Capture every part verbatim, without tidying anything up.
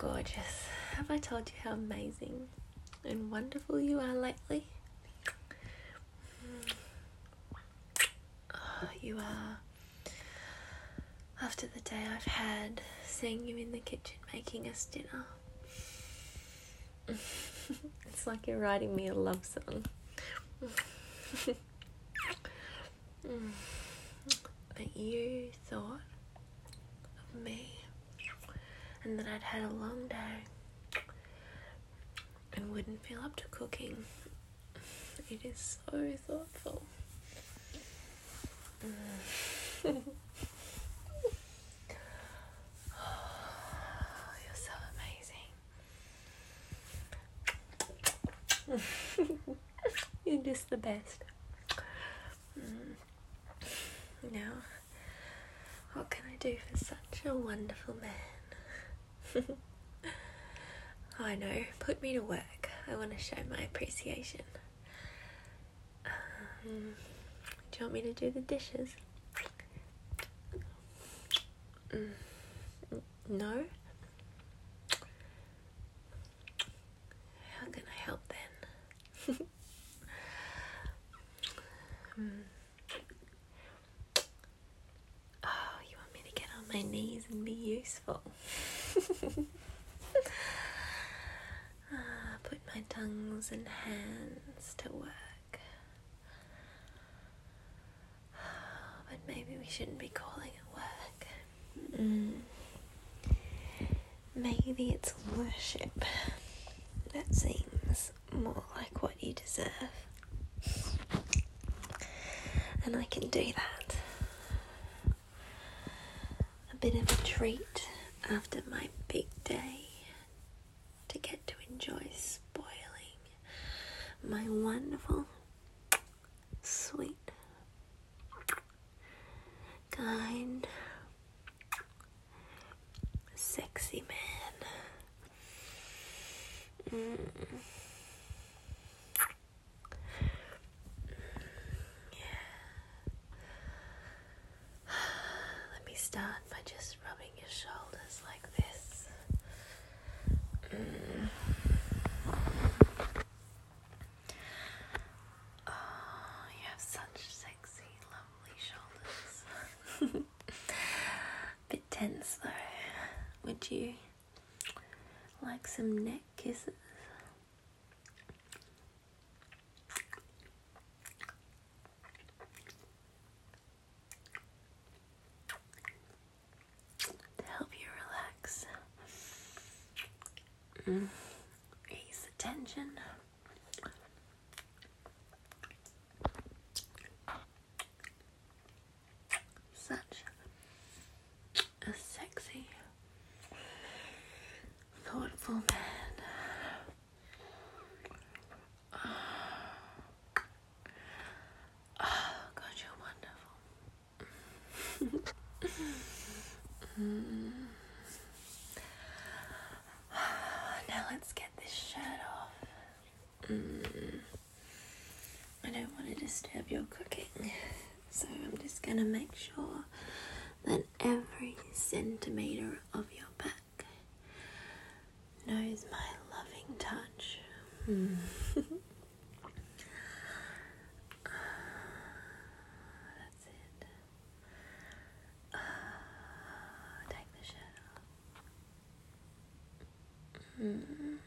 gorgeous. Have I told you how amazing and wonderful you are lately? Oh, you are. After the day I've had, seeing you in the kitchen making us dinner. It's like you're writing me a love song. That you thought of me and that I'd had a long day and wouldn't feel up to cooking. It is so thoughtful. Oh, you're so amazing. You're just the best. Now, what can I do for such a wonderful man? I know, put me to work. I want to show my appreciation. Um, do you want me to do the dishes? Mm. No? How can I help then? mm. Oh, you want me to get on my knees and be useful? ah, put my tongues and hands to work. But maybe we shouldn't be calling it work. Mm. Maybe it's worship. That seems more like what you deserve. And I can do that. A bit of a treat after my big day to get to enjoy spoiling my wonderful, sweet, kind, sexy man. Mm. Let me start by just rubbing your shoulders like this. Mm. Oh, you have such sexy, lovely shoulders. Bit tense though. Would you like some neck kisses? To help you relax. Mm. Ease the tension. Such a sexy, thoughtful man. Oh, God, you're wonderful. mm. Now let's get this shirt off. Mm. I don't want to disturb your cooking, so I'm just going to make sure that every centimetre of your back knows my loving touch. Mm. That's it. Uh, take the shirt off. Mm.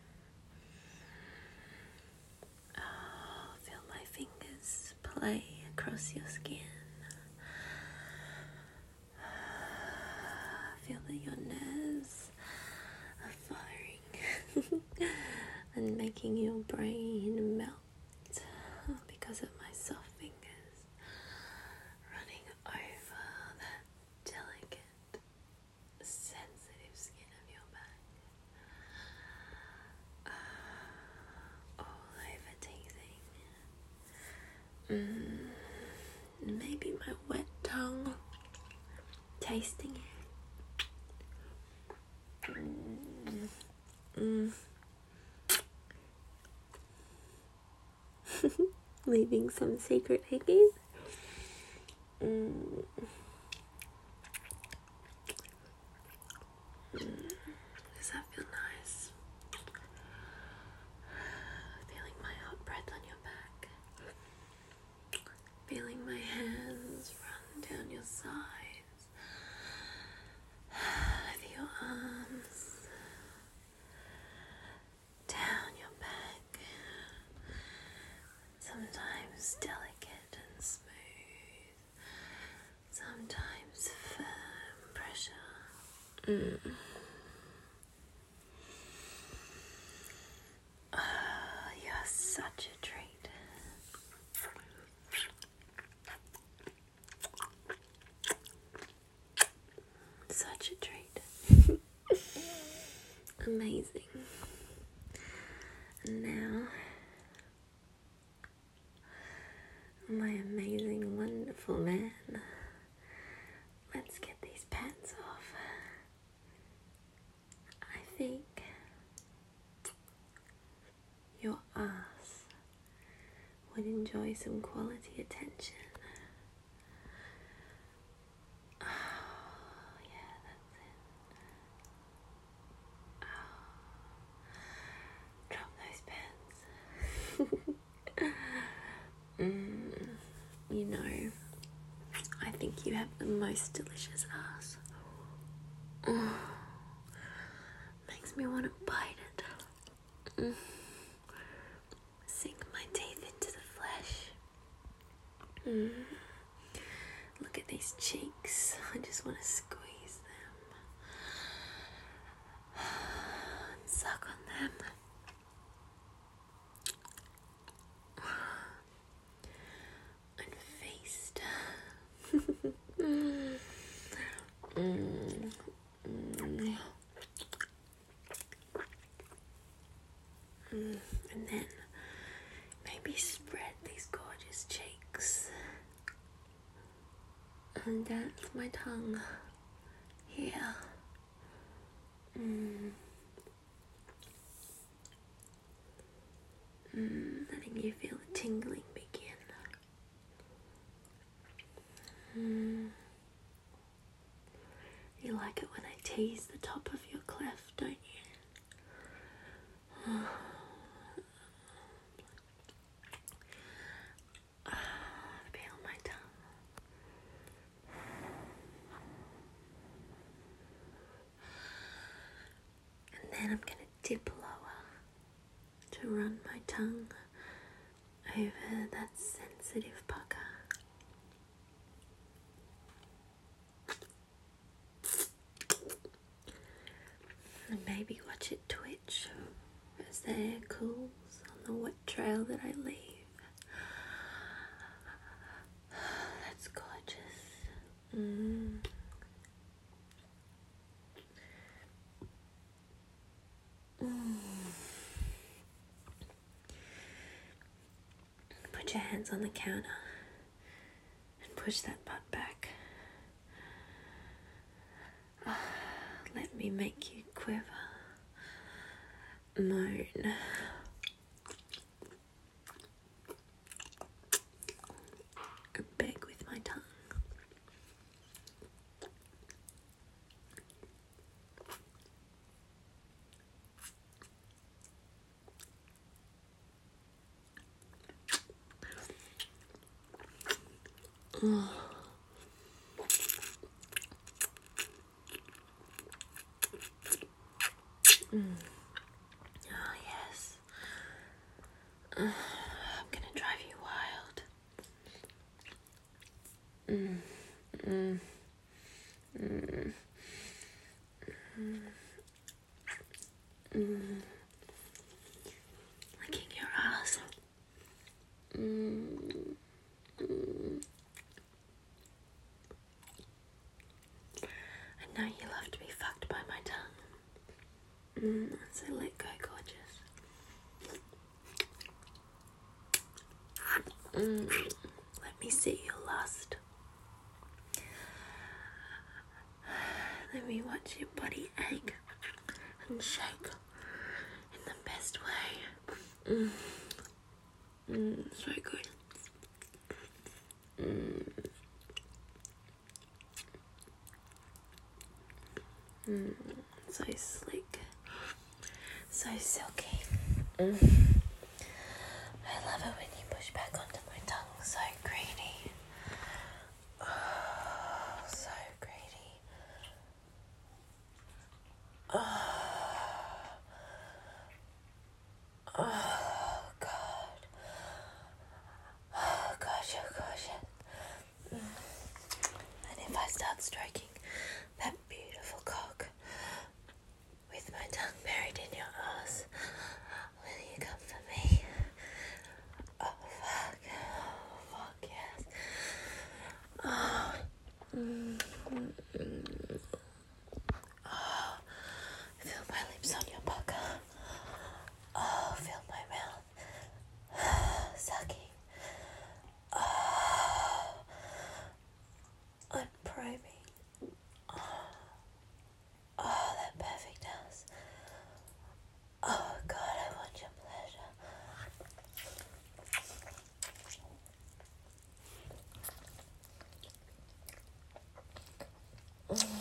Oh, feel my fingers play across your skin. Feel that your nerves are firing and making your brain melt because of my soft fingers running over that delicate, sensitive skin of your back. Uh, all over teasing. Mm, maybe my wet tongue tasting it. Mm. Leaving some secret hickeys. Mm. Mm. Does that feel sometimes delicate and smooth, sometimes firm pressure. Mm. Oh, you're such a treat. Such a treat. Amazing. And now, my amazing, wonderful man, let's get these pants off. I think your ass would enjoy some quality attention. Oh, yeah, that's it. Oh. Drop those pants. mm, you know, I think you have the most delicious ass. Oh, makes me want to bite it. Mm. Sink my teeth into the flesh. Mm. Look at these cheeks. I just want to squeeze them and suck on them. And feast. mm. Mm. Mm. Mm. And then maybe spread these gorgeous cheeks and dance my tongue here. Mm. Mm. Letting you feel the tingling begin. Mm. You like it when I tease the top of your cleft, don't you? Feel my tongue. And then I'm going to dip lower to run my tongue over that sensitive pucker. And maybe watch it twitch as the air cools on the wet trail that I leave. That's gorgeous. Mm. Mm. Put your hands on the counter and push that butt back. Oh, let me make you quiver, moan. Or beg with my tongue. Oh. Mm. Oh, yes. Uh, I'm gonna drive you wild. Mm. Mm. Mm. Mm. Mm. Licking your ass. Mm. Mm. I know you love to be fucked by my tongue. Mm. So let go, gorgeous. Mm. Let me see your lust. Let me watch your body ache and shake in the best way. Mm. Mm. So good. Mm. Mm. So slick. So silky. Mm. I love it when you push back onto my tongue. So greedy. Oh, so greedy. Oh. Oh, God. lips on your pucker. Oh, feel my mouth. Sucky. Oh, I'm probing. Oh, oh, that perfect house. Oh, God, I want your pleasure. Mm.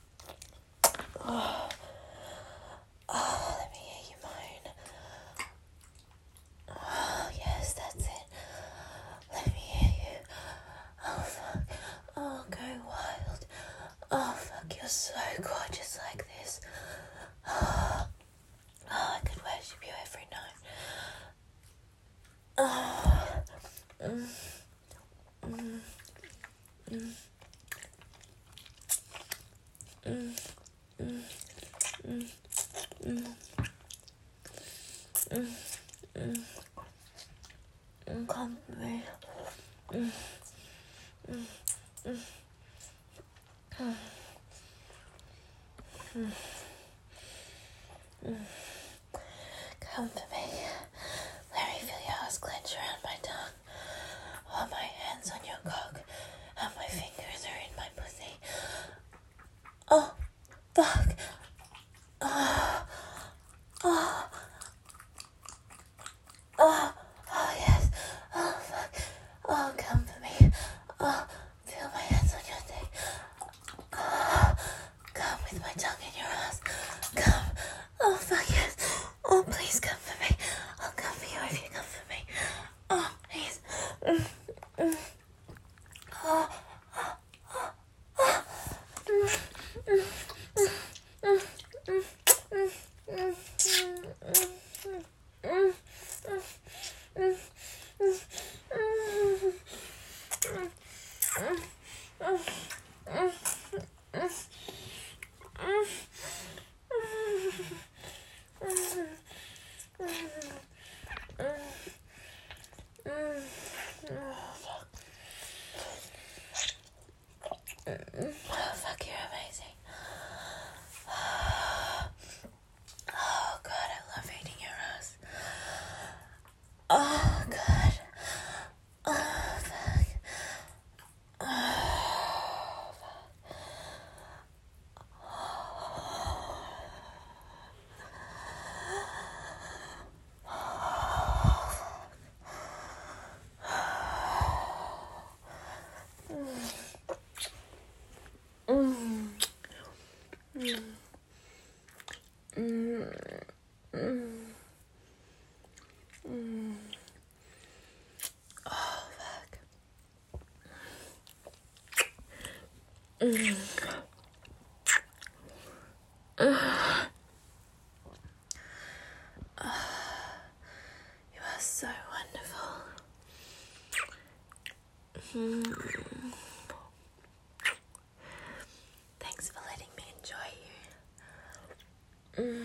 Oh. Oh, let me hear you moan. Oh, yes, that's it. Let me hear you. Oh, fuck. Oh, go wild. Oh, fuck, you're so gorgeous like this. Oh, oh, I could worship you every night. Oh. Mm. Mm. Mm. Mm. Mm. Mm. Mm. Mm. Mm. Mm. Come to me. Mm. Mm. Mm. Mm. Mm. Mm. Come for me. Let me feel your ass clench around my tongue. While my hands on your cock and my fingers are in my pussy. Oh, fuck. Oh, oh, oh, oh, yes. Oh, fuck. Oh, come for me. Oh, feel my hands on your dick. Oh, come with my tongue in your ass. Come. Oh, fuck yes. Oh, please come for me. I'll come for you if you come for me. Oh, please. Mm, mm. Oh, oh, oh, oh. Mm, mm, mm, mm, mm, mm, mm, mm, mm, mm, Oh, fuck, you're amazing. Oh, God, I love eating your ass. Oh, God. Oh, fuck. Oh, fuck. Mm. Mm. Mm. Mm. Mm. Oh, fuck. Mm. Uh. Oh, you are so wonderful. Mm. Thanks for letting me enjoy you. Mm.